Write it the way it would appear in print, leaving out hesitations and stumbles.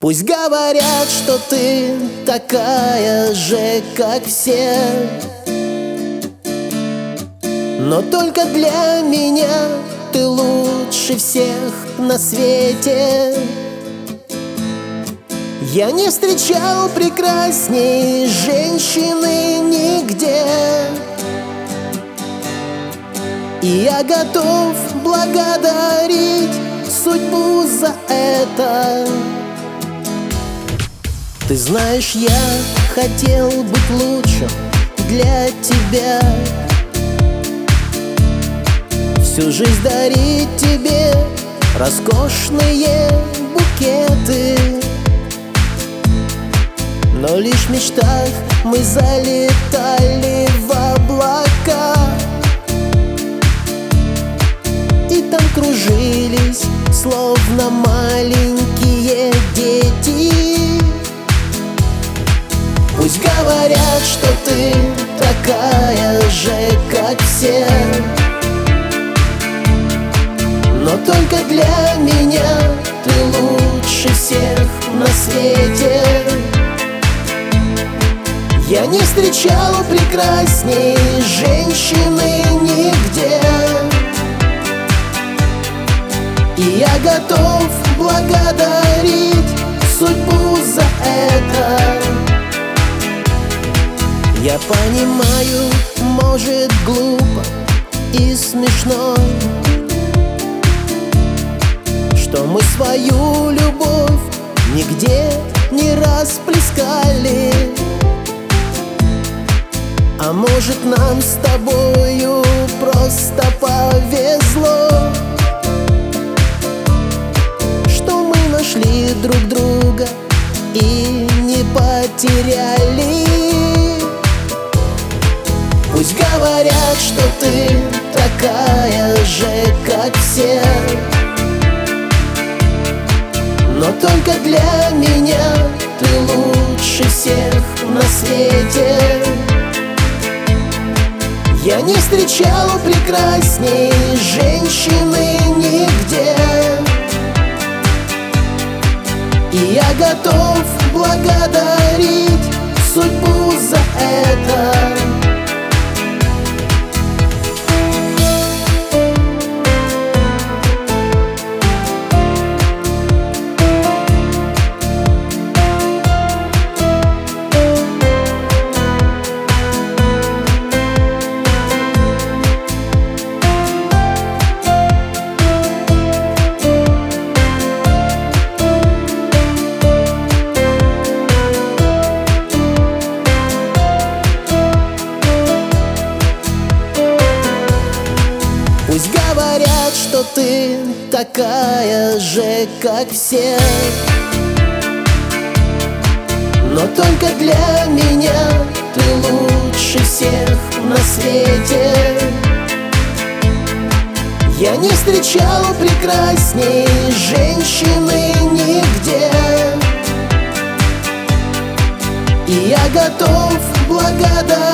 Пусть говорят, что ты такая же, как все, но только для меня ты лучше всех на свете. Я не встречал прекрасней женщины нигде, и я готов благодарить судьбу за это. Ты знаешь, я хотел быть лучшим для тебя, всю жизнь дарить тебе роскошные букеты. Но лишь в мечтах мы залетали в облака, и там кружились, словно маленькие дети. Пусть говорят, что ты такая же, как все, но только для меня ты лучше всех на свете. Я не встречал прекрасней женщины нигде, и я готов благодарить судьбу за это. Я понимаю, может, глупо и смешно, что мы свою любовь нигде не расплескали. А может, нам с тобою просто повезло, что мы нашли друг друга и не потеряли. Пусть говорят, что ты такая же, как все, но только для меня ты лучше всех на свете. Я не встречал прекрасней женщины нигде, и я готов благодарить судьбу за это. Пусть говорят, что ты такая же, как все, но только для меня ты лучше всех на свете. Я не встречал прекрасней женщины нигде, и я готов благодарить